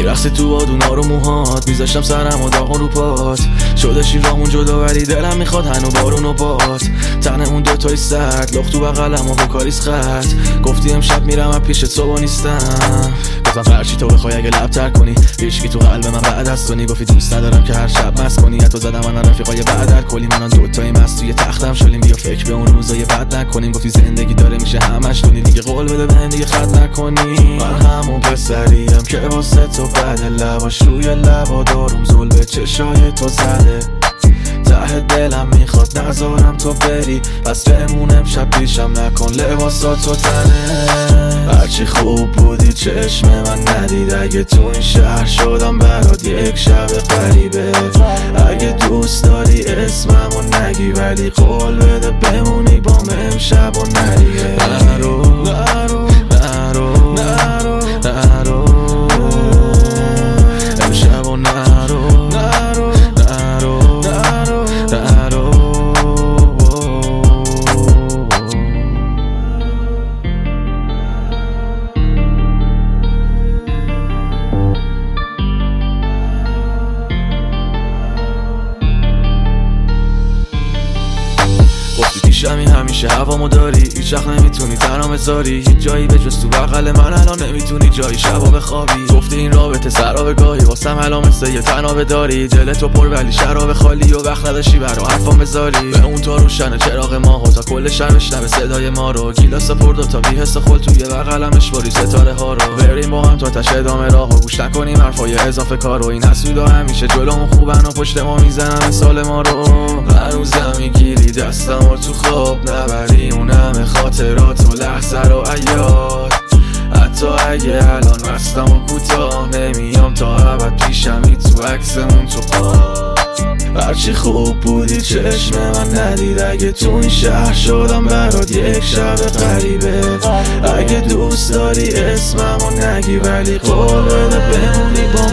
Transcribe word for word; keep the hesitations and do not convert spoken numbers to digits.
میرخصی تو بادونا رو موهات، میذاشتم سرم و داغون رو پات، شده شیرامون جدا ولی دلم میخواد هنو بارون و باد. تنمون دوتای سرد لخت تو بغلم و بکاریس خط، گفتی امشب میرم از پیش صبح نیستم. گفتم فرچی تو بخوای اگه لب تر کنی، هیچکی تو قلب من بعد از تو نی. گفتی دوست ندارم که هر شب مست کنی، تو زدم من رفیقای بعد در کلی، منان دوتای مست توی تختم شلیم. بیا فکر به اون روزای بد نکنیم، گفتی زندگی داره میشه همش دونی، دیگه قول بده بهم دیگه خط نکنی. من همون پسریم که واسه تو بده، لباش روی لبا دارم زل به چشای تو زده، ته دلم میخواد نذارم تو بری، پس بمون امشب پیشم نکن لباساتو تنه. هرچی خوب بودی چشم من ندید، اگه تو این شهر شدم برات یک شب غریبه. اگه دوست داری اسممو نگی، ولی قول بده بمونی با من امشب و نریه. نرو نرو نرو نرو نرو امشب و نرو نرو نرو نرو نرو. پیشمی همیشه هوامو داری، هیچ وقت نمیتونی تنها بذاری، هیچ جایی به جز تو بغل من الان نمیتونی جایی شبا بخوابی. گفتی این رابطه سراب گاهی واسم الان مثل یه تنابه داری، دلتو پر ولی شراب خالی و وقت نداشتی برا حرفام بذاری. به اون تا روشن چراغ ماهو تا کل شهر بشنوه صدای ما رو، گیلاس پر دو تا بی حس خل توی بغلم اشباری ستاره ها رو. بریم با هم تا تش ادامه راهو، گوش نکنیم حرفای اضافه کارو، این حسودا همیشه جلومون خوبن و پشت ما میزنن مثال ما رو. هر روزم میگیری دستم و تو خواب نبری اون همه خاطرات و لحظه رو عیاد، حتی اگه الان مستم و کوتاه نمیام تا ابد پیشمی تو عکسمون تو خواب. هرچی خوب بودی چشم من ندید، اگه تو این شهر شدم برات یک شب غریبه. اگه دوست داری اسممو نگی، ولی قول بده بمونی با